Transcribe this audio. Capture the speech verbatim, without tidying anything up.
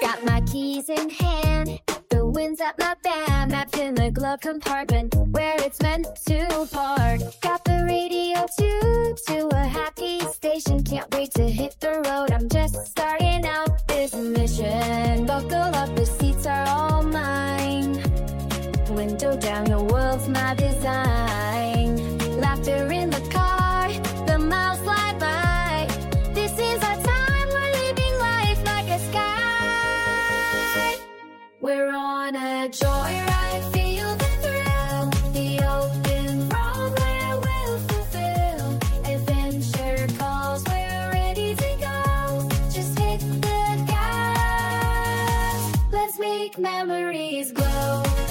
Got my keys in hand, the wind's at my back, mapped in the glove compartment where it's meant to park. Got the radio tuned to a happy station, can't wait to hit the road. I'm just starting out this mission. Buckle up, the seats are all mine. Window down, your world's my design. Laughter in the car, the miles fly by. This is our time, we're living life like a sky. We're on a joyride, feel the thrill. The open road where we'll fulfill. Adventure calls, we're ready to go. Just hit the gas, let's make memories glow.